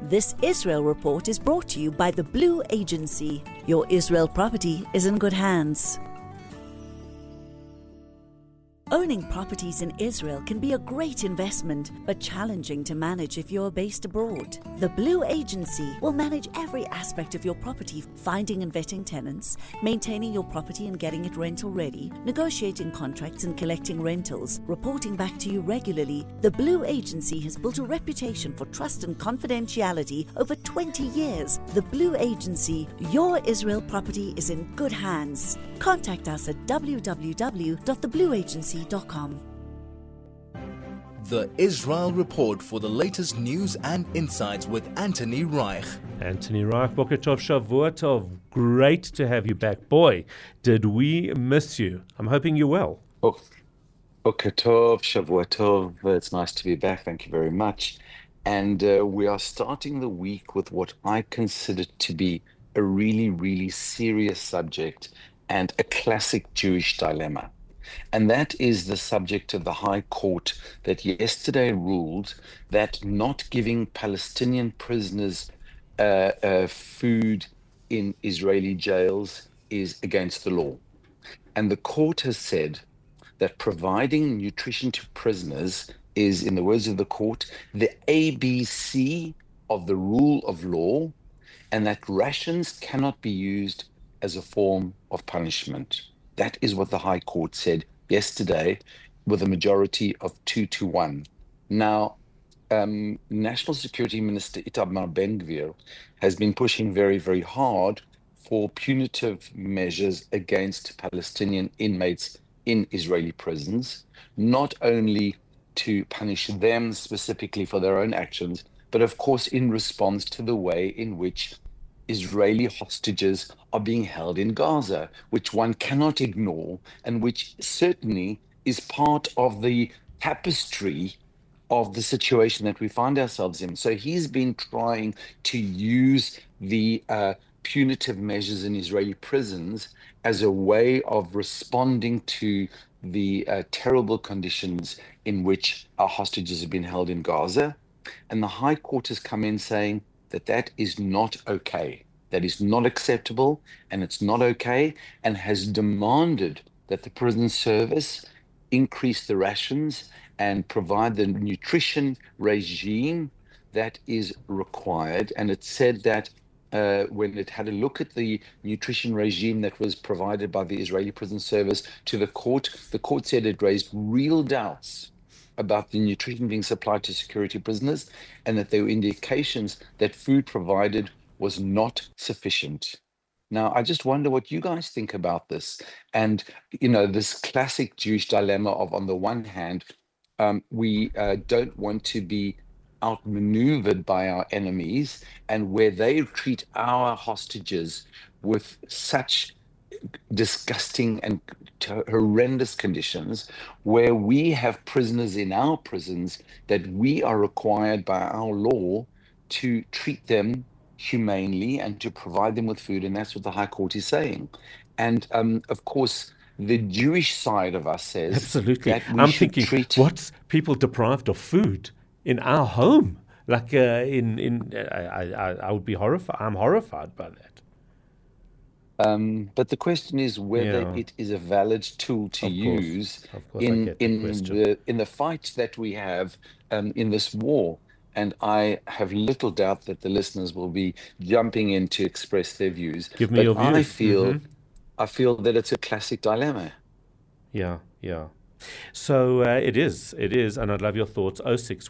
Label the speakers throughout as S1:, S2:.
S1: This Israel report is brought to you by the Blue Agency. Your Israel property is in good hands. Owning properties in Israel can be a great investment, but challenging to manage if you're based abroad. The Blue Agency will manage every aspect of your property, finding and vetting tenants, maintaining your property and getting it rental ready, negotiating contracts and collecting rentals, reporting back to you regularly. The Blue Agency has built a reputation for trust and confidentiality over 20 years. The Blue Agency, your Israel property is in good hands. Contact us at www.theblueagency.com.
S2: The Israel Report for the latest news and insights with Anthony Reich.
S3: Anthony Reich, Boker Tov, Shavua Tov. Great to have you back. Boy, did we miss you. I'm hoping you're well.
S4: Boker Tov, Shavua Tov. It's nice to be back. Thank you very much. And we are starting the week with what I consider to be a really, really serious subject and a classic Jewish dilemma. And that is the subject of the High Court that yesterday ruled that not giving Palestinian prisoners food in Israeli jails is against the law. And the court has said that providing nutrition to prisoners is, in the words of the court, the ABC of the rule of law, and that rations cannot be used as a form of punishment. That is what the High Court said yesterday with a majority of 2-1. Now, National Security Minister Itamar Ben-Gvir has been pushing very, very hard for punitive measures against Palestinian inmates in Israeli prisons, not only to punish them specifically for their own actions, but of course in response to the way in which Israeli hostages are being held in Gaza, which one cannot ignore, and which certainly is part of the tapestry of the situation that we find ourselves in. So he's been trying to use the punitive measures in Israeli prisons as a way of responding to the terrible conditions in which our hostages have been held in Gaza. And the High Court has come in saying that that is not okay. That is not acceptable, and it's not okay, and has demanded that the prison service increase the rations and provide the nutrition regime that is required. And it said that when it had a look at the nutrition regime that was provided by the Israeli prison service to the court said it raised real doubts about the nutrition being supplied to security prisoners, and that there were indications that food provided was not sufficient. Now, I just wonder what you guys think about this. And, you know, this classic Jewish dilemma of, on the one hand, we don't want to be outmaneuvered by our enemies, and where they treat our hostages with such disgusting and horrendous conditions, where we have prisoners in our prisons that we are required by our law to treat them humanely and to provide them with food. And that's what the High Court is saying. And of course, the Jewish side of us says
S3: absolutely.
S4: That
S3: I'm thinking, what's people deprived of food in our home? Like I would be horrified. I'm horrified by that.
S4: But the question is whether it is a valid tool to use in the fight that we have in this war. And I have little doubt that the listeners will be jumping in to express their views.
S3: Give me your view.
S4: I feel that it's a classic dilemma.
S3: Yeah. So it is, and I'd love your thoughts.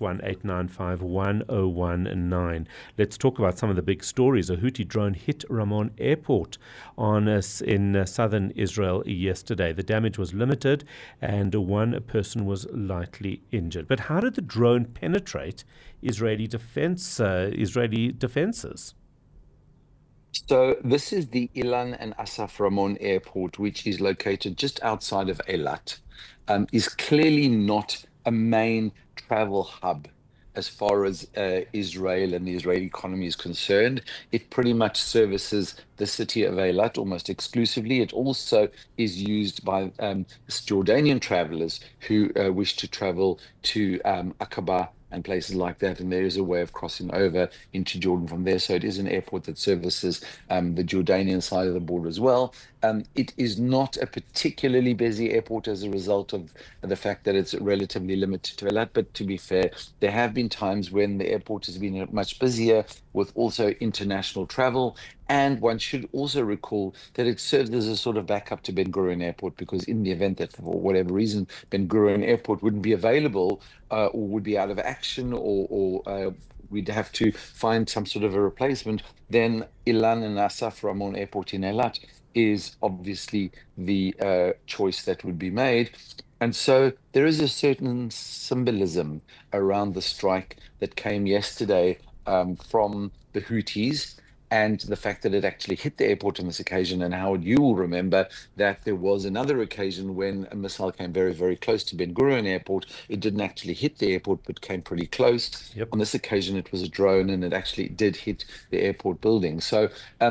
S3: 061-895-1019. Let's talk about some of the big stories. A Houthi drone hit Ramon Airport in southern Israel yesterday. The damage was limited, and one person was lightly injured. But how did the drone penetrate Israeli defenses?
S4: So this is the Ilan and Asaf Ramon Airport, which is located just outside of Eilat. Is clearly not a main travel hub as far as Israel and the Israeli economy is concerned. It pretty much services the city of Eilat almost exclusively. It also is used by Jordanian travelers who wish to travel to Aqaba and places like that. And there is a way of crossing over into Jordan from there. So it is an airport that services the Jordanian side of the border as well. It is not a particularly busy airport as a result of the fact that it's relatively limited to Eilat. But to be fair, there have been times when the airport has been much busier with also international travel. And one should also recall that it serves as a sort of backup to Ben Gurion Airport, because in the event that for whatever reason Ben Gurion Airport wouldn't be available or would be out of action, or we'd have to find some sort of a replacement, then Ilan and Asaf Ramon Airport in Eilat is obviously the choice that would be made. And so there is a certain symbolism around the strike that came yesterday from the Houthis, and the fact that it actually hit the airport on this occasion. And Howard, you will remember that there was another occasion when a missile came very, very close to Ben Gurion Airport. It didn't actually hit the airport, but came pretty close.
S3: Yep.
S4: On this occasion, it was a drone, and it actually did hit the airport building. So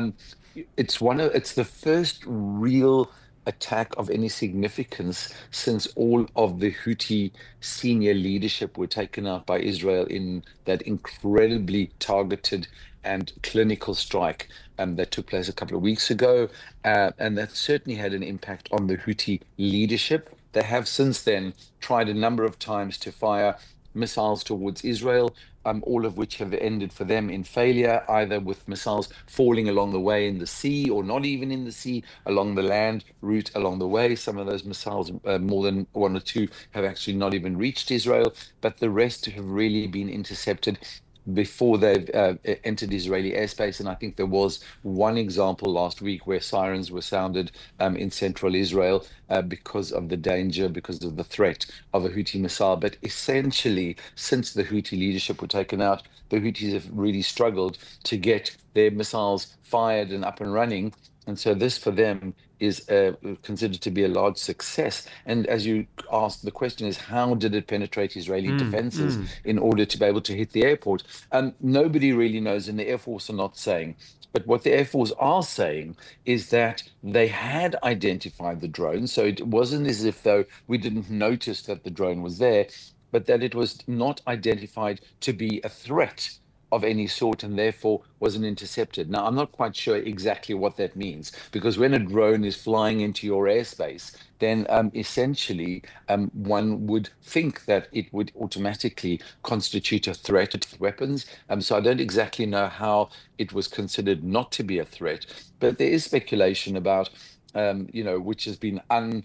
S4: it's the first real attack of any significance since all of the Houthi senior leadership were taken out by Israel in that incredibly targeted and clinical strike that took place a couple of weeks ago. And that certainly had an impact on the Houthi leadership. They have since then tried a number of times to fire missiles towards Israel, all of which have ended for them in failure, either with missiles falling along the way in the sea, or not even in the sea, along the land route along the way. Some of those missiles, more than one or two, have actually not even reached Israel, but the rest have really been intercepted before they've entered Israeli airspace. And I think there was one example last week where sirens were sounded in central Israel because of the danger, because of the threat of a Houthi missile. But essentially, since the Houthi leadership were taken out, the Houthis have really struggled to get their missiles fired and up and running. And so this for them is considered to be a large success. And as you asked, the question is, how did it penetrate Israeli defenses in order to be able to hit the airport? Nobody really knows, and the Air Force are not saying. But what the Air Force are saying is that they had identified the drone. So it wasn't as if though we didn't notice that the drone was there, but that it was not identified to be a threat of any sort, and therefore wasn't intercepted. Now, I'm not quite sure exactly what that means, because when a drone is flying into your airspace, then essentially one would think that it would automatically constitute a threat to weapons. So I don't exactly know how it was considered not to be a threat, but there is speculation about which has been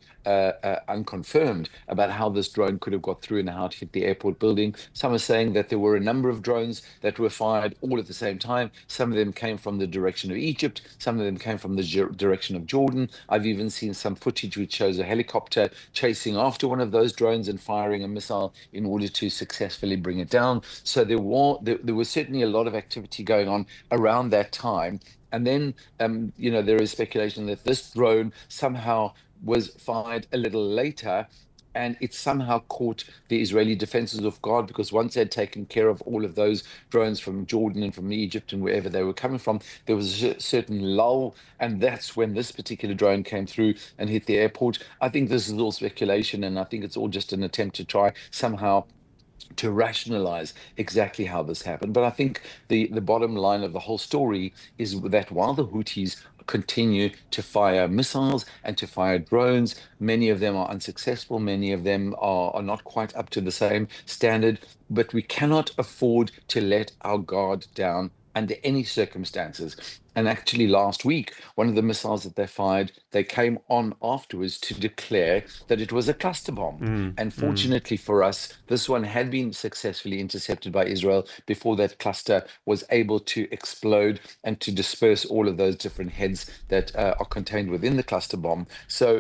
S4: unconfirmed, about how this drone could have got through and how it hit the airport building. Some are saying that there were a number of drones that were fired all at the same time. Some of them came from the direction of Egypt. Some of them came from the direction of Jordan. I've even seen some footage which shows a helicopter chasing after one of those drones and firing a missile in order to successfully bring it down. So there was certainly a lot of activity going on around that time. And then, there is speculation that this drone somehow was fired a little later, and it somehow caught the Israeli defenses off guard, because once they'd taken care of all of those drones from Jordan and from Egypt and wherever they were coming from, there was a certain lull, and that's when this particular drone came through and hit the airport. I think this is all speculation, and I think it's all just an attempt to try somehow to rationalize exactly how this happened. But I think the bottom line of the whole story is that while the Houthis continue to fire missiles and to fire drones, many of them are unsuccessful, many of them are not quite up to the same standard, but we cannot afford to let our guard down under any circumstances. And actually last week, one of the missiles that they fired, they came on afterwards to declare that it was a cluster bomb. And fortunately for us, this one had been successfully intercepted by Israel before that cluster was able to explode and to disperse all of those different heads that are contained within the cluster bomb. So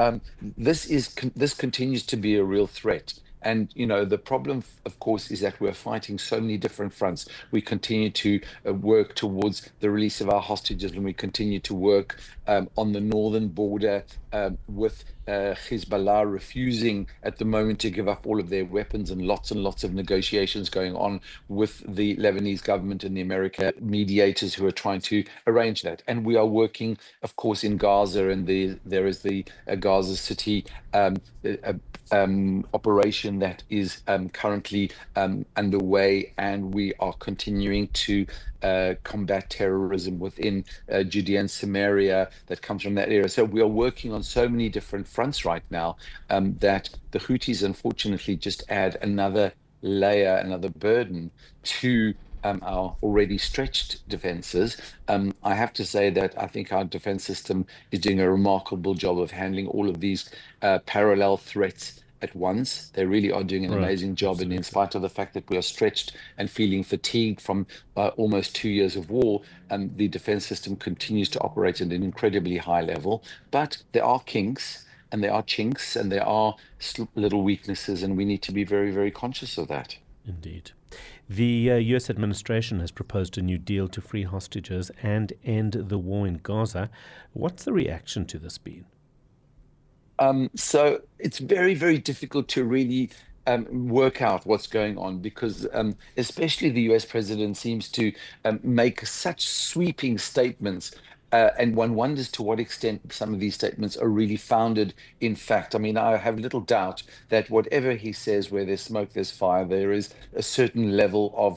S4: this continues to be a real threat. And, the problem, of course, is that we're fighting so many different fronts. We continue to work towards the release of our hostages, and we continue to work on the northern border with Hezbollah refusing at the moment to give up all of their weapons, and lots of negotiations going on with the Lebanese government and the American mediators who are trying to arrange that. And we are working, of course, in Gaza, and there is the Gaza City operation that is currently underway, and we are continuing to combat terrorism within Judea and Samaria that comes from that area. So we are working on so many different fronts right now that the Houthis, unfortunately, just add another layer, another burden to our already stretched defenses. I have to say that I think our defense system is doing a remarkable job of handling all of these parallel threats at once. They really are doing an amazing job. Absolutely. And in spite of the fact that we are stretched and feeling fatigued from almost 2 years of war, the defense system continues to operate at an incredibly high level. But there are kinks, and there are chinks, and there are little weaknesses, and we need to be very, very conscious of that.
S3: Indeed. The U.S. administration has proposed a new deal to free hostages and end the war in Gaza. What's the reaction to this been?
S4: So it's very, very difficult to really work out what's going on, because especially the US president seems to make such sweeping statements. And one wonders to what extent some of these statements are really founded in fact. I mean, I have little doubt that whatever he says, where there's smoke, there's fire, there is a certain level of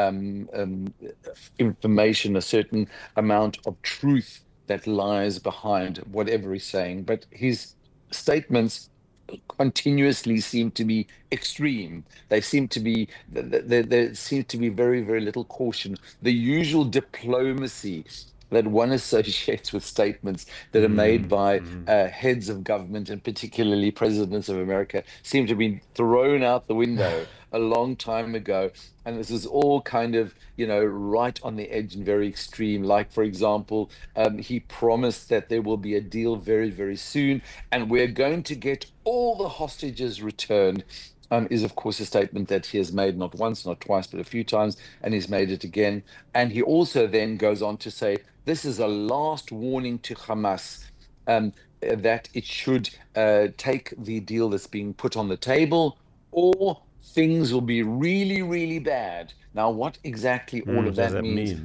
S4: information, a certain amount of truth that lies behind whatever he's saying. But his statements continuously seem to be extreme. They seem to be, there seems to be very, very little caution. The usual diplomacy that one associates with statements that are made by heads of government, and particularly presidents of America, seem to have been thrown out the window a long time ago. And this is all kind of, right on the edge and very extreme. Like, for example, he promised that there will be a deal very, very soon, and we're going to get all the hostages returned. Is, of course, a statement that he has made not once, not twice, but a few times, and he's made it again. And he also then goes on to say, this is a last warning to Hamas, that it should take the deal that's being put on the table, or things will be really, really bad. Now, what exactly all of that means,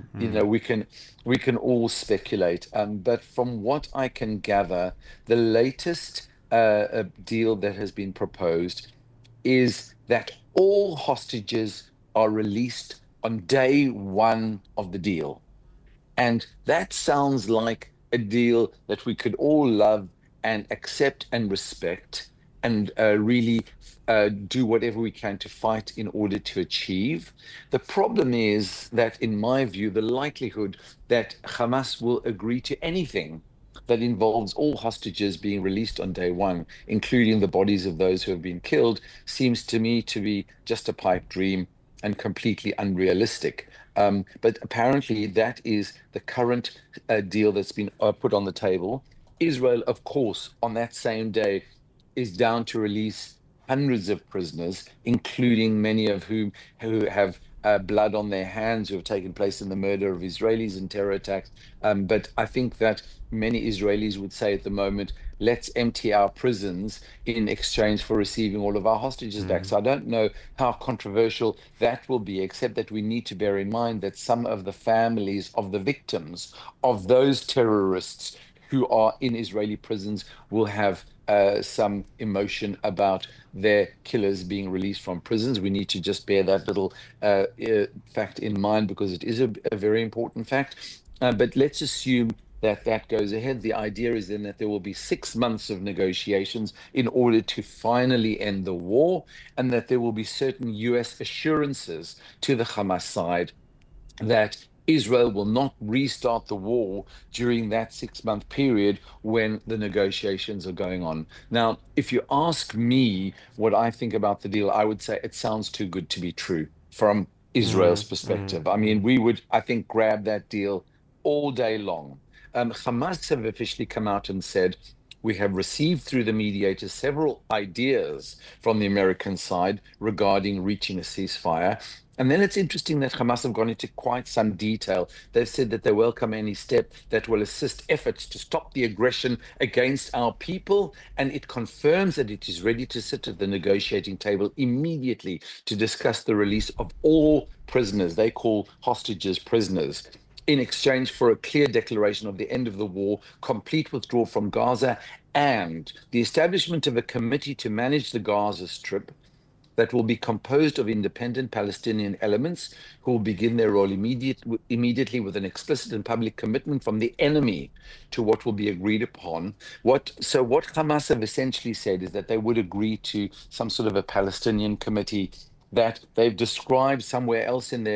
S4: we can all speculate. But from what I can gather, the latest deal that has been proposed is that all hostages are released on day one of the deal. And that sounds like a deal that we could all love and accept and respect, and really do whatever we can to fight in order to achieve. The problem is that, in my view, the likelihood that Hamas will agree to anything that involves all hostages being released on day one, including the bodies of those who have been killed, seems to me to be just a pipe dream and completely unrealistic. But apparently that is the current deal that's been put on the table. Israel, of course, on that same day, is down to release hundreds of prisoners, including many of whom who have blood on their hands, who have taken place in the murder of Israelis and terror attacks. But I think that many Israelis would say at the moment, let's empty our prisons in exchange for receiving all of our hostages back. So I don't know how controversial that will be, except that we need to bear in mind that some of the families of the victims of those terrorists who are in Israeli prisons will have some emotion about their killers being released from prisons. We need to just bear that little fact in mind, because it is a very important fact. But let's assume that that goes ahead. The idea is then that there will be 6 months of negotiations in order to finally end the war, and that there will be certain US assurances to the Hamas side that Israel will not restart the war during that 6-month period when the negotiations are going on. Now, if you ask me what I think about the deal, I would say it sounds too good to be true from Israel's perspective. I mean, we would, I think, grab that deal all day long. Hamas have officially come out and said we have received through the mediators several ideas from the American side regarding reaching a ceasefire. And then it's interesting that Hamas have gone into quite some detail. They've said that they welcome any step that will assist efforts to stop the aggression against our people. And it confirms that it is ready to sit at the negotiating table immediately to discuss the release of all prisoners. They call hostages prisoners, in exchange for a clear declaration of the end of the war, complete withdrawal from Gaza, and the establishment of a committee to manage the Gaza Strip that will be composed of independent Palestinian elements who will begin their role immediately with an explicit and public commitment from the enemy to what will be agreed upon. What Hamas have essentially said is that they would agree to some sort of a Palestinian committee that they've described somewhere else in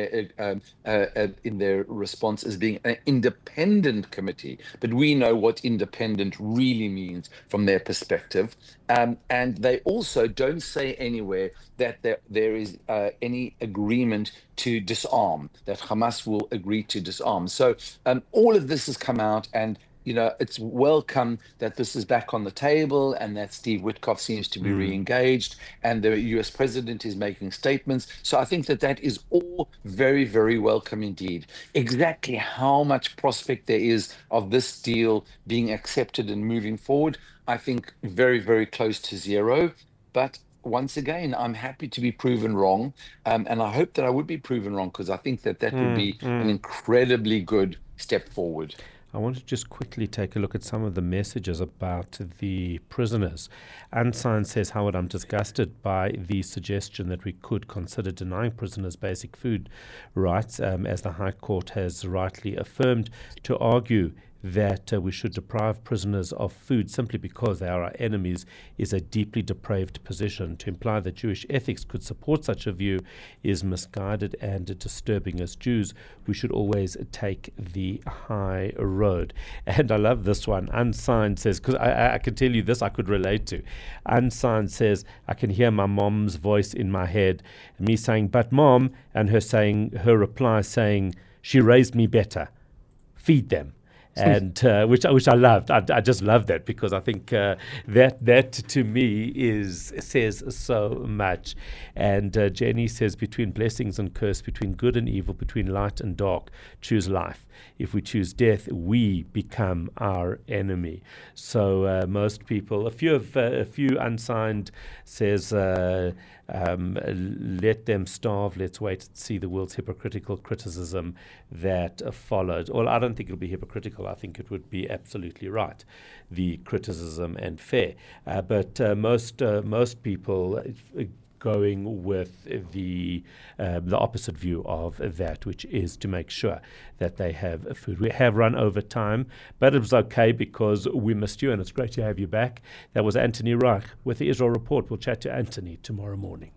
S4: their response as being an independent committee, but we know what independent really means from their perspective. And they also don't say anywhere that there is any agreement to disarm, that Hamas will agree to disarm. So all of this has come out, and it's welcome that this is back on the table and that Steve Witkoff seems to be re-engaged and the US president is making statements. So I think that is all very, very welcome indeed. Exactly how much prospect there is of this deal being accepted and moving forward, I think very, very close to zero. But once again, I'm happy to be proven wrong. And I hope that I would be proven wrong, because I think that would be an incredibly good step forward.
S3: I want to just quickly take a look at some of the messages about the prisoners. Ansan says, Howard, I'm disgusted by the suggestion that we could consider denying prisoners basic food rights, as the High Court has rightly affirmed, to argue that we should deprive prisoners of food simply because they are our enemies is a deeply depraved position. To imply that Jewish ethics could support such a view is misguided and disturbing. As Jews, we should always take the high road. And I love this one. Unsigned says, because I can tell you this I could relate to. Unsigned says, I can hear my mom's voice in my head, me saying, but mom, and her reply saying, she raised me better. Feed them. And which I loved. I just loved that, because I think that to me says so much. And Jenny says, between blessings and curse, between good and evil, between light and dark, choose life. If we choose death, we become our enemy. So most people, a few unsigned says, let them starve. Let's wait and see the world's hypocritical criticism that followed. Well, I don't think it'll be hypocritical. I think it would be absolutely right, the criticism, and fair. But most people going with the opposite view of that, which is to make sure that they have food. We have run over time, but it was okay because we missed you, and it's great to have you back. That was Anthony Reich with the Israel Report. We'll chat to Anthony tomorrow morning.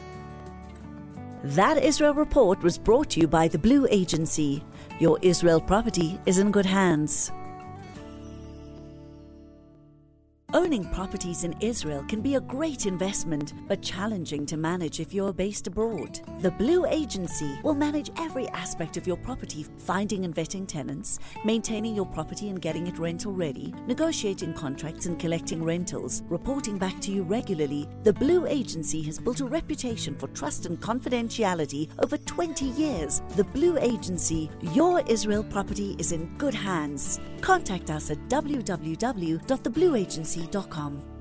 S1: That Israel Report was brought to you by the Blue Agency. Your Israel property is in good hands. Owning properties in Israel can be a great investment, but challenging to manage if you're based abroad. The Blue Agency will manage every aspect of your property, finding and vetting tenants, maintaining your property and getting it rental ready, negotiating contracts and collecting rentals, reporting back to you regularly. The Blue Agency has built a reputation for trust and confidentiality over 20 years. The Blue Agency, your Israel property is in good hands. Contact us at www.theblueagency.com.